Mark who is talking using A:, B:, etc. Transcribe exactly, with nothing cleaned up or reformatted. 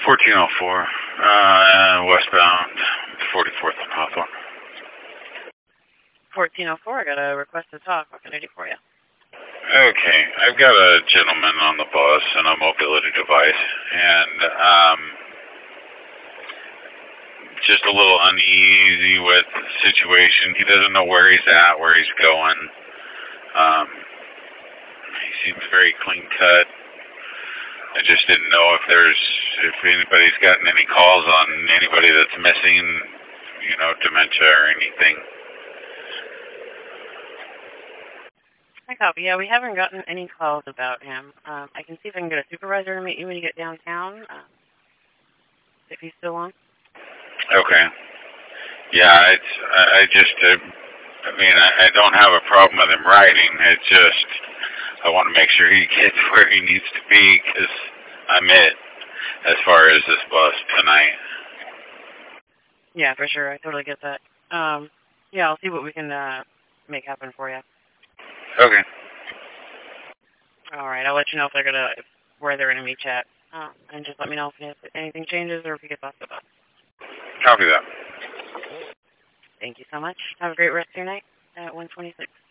A: fourteen oh four, uh, westbound, forty-fourth and Hawthorne.
B: fourteen oh four, I got a request to talk. What can I do for you?
A: Okay, I've got a gentleman on the bus and a mobility device, and um, just a little uneasy with the situation. He doesn't know where he's at, where he's going. Um, he seems very clean cut. I just didn't know if there's, if anybody's gotten any calls on anybody that's missing, you know, dementia or anything.
B: I copy. Yeah, we haven't gotten any calls about him. Um, I can see if I can get a supervisor to meet you when you get downtown, uh, if he's still on.
A: Okay. Yeah, it's, I, I just, uh, I mean, I, I don't have a problem with him riding. It's just, I want to make sure he gets where he needs to be, because I'm it as far as this bus tonight.
B: Yeah, for sure. I totally get that. Um, yeah, I'll see what we can uh, make happen for you.
A: Okay.
B: All right, I'll let you know if they're gonna, if, where they're gonna meet you at, uh, and just let me know if anything changes or if he gets off the bus.
A: Copy that.
B: Thank you so much. Have a great rest of your night at one twenty-six.